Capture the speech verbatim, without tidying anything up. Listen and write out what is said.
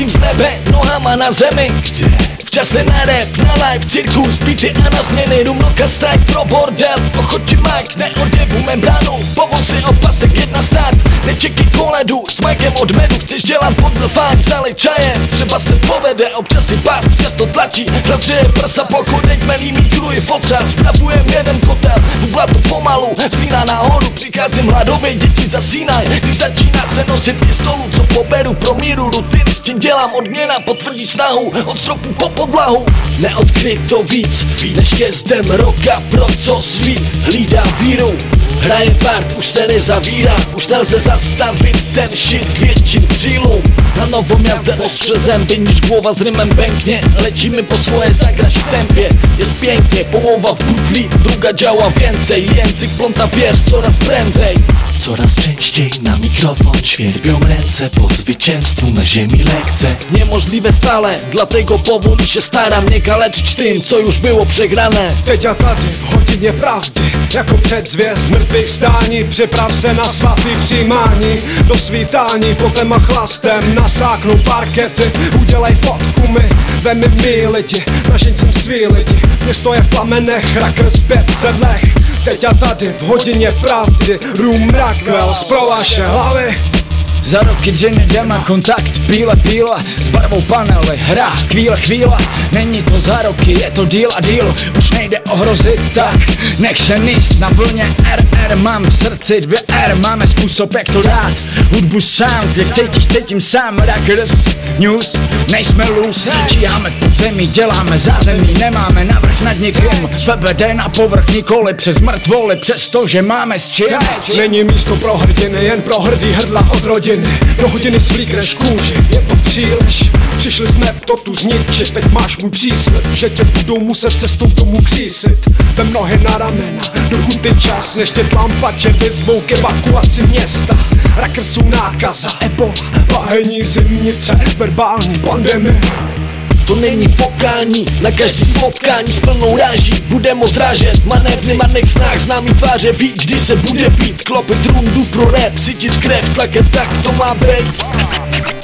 letím z nebe, nohama na zemi. V čase na rap, na live, cirkus, beaty a na změny. Rumnoka strike pro bordel, ochočí mic, neodjebu membránu. Povol si opasek, jedna stát, nečekej koledu. S mikem od medu, chceš dělat podlfán, zalej čajem. Třeba se povede, občas si past, často tlačí. Rozřeje prsa po chodě, kmelí mítruji foca. Spravujem jeden kotel, bubla to pomalu. Zlína nahoru, přicházím hladově, děti zasínaj. Když začíná se nosit pět stolů, co poberu pro míru rutiny. S tím dělám odměna, potvrdí snahu, od stropu po podlahu. Neodkryj to víc, než jezdem roka, pro co svít hlídá víru. Hraje part, už se nezavírá, už nelze zastavit ten shit k větším cílům. Na novom jazde ostře zęby, niż głowa z rymem pęknie. Lecimy po swoje, zagrać w tempie. Jest pięknie, połowa w butli, druga działa więcej. Język pląta wiersz coraz prędzej. Coraz częściej na mikrofon świerbią ręce. Po zwycięstwu na ziemi lekce. Niemożliwe stale, dlatego powoli się staram nie kaleczyć tym, co już było przegrane. Teď a tady v hodině pravdy, jako předzvěst mrtvých stání. Připrav se na svatý přijímání, do svítání potem a chlastem nasáknu parkety. Udělej fotku mi, vem mi mý lidi, nažeň sem svý lidi. Město je v plamenech, rakr zpět v sedlech. Teď a tady v hodině pravdy, Room Rockwell pro vaše hlavy. Za roky dřiny jdeme kontakt, píle píle, s barvou panely, hra, chvíle chvíle. Není to za roky, je to deal a deal, už nejde ohrozit, tak nech se níst na vlně R R. Mám v srdci dvě R, máme způsob jak to dát. Hudbu sound, jak cítíš, cítím sám. Rockers, news, nejsme loose, číháme v podzemí, děláme zázemí. Nemáme navrch nad někým, V B D na povrch, nikoli přes mrtvoly, přestože máme s čím. Není místo pro hrdiny, jen pro hrdý hrdla od rodiny. Do hodiny svlíkneš kůži, je to příliš. Přišli jsme to tu zničit, teď máš můj příslib, že tě budou muset cestou domů křísit. Vem nohy na ramena, dokud je čas, než tě tlampače vyzvou k evakuaci města. Rockers jsou nákaza, ebola, pahení zimnice, verbální pandemie. To není pokání, na každý spotkání s plnou ráží budem odrážet manévny marných snách, známý tváře ví, kdy se bude pít. Klopit rundu pro rap, cítit krev, tlaket, tak to má být.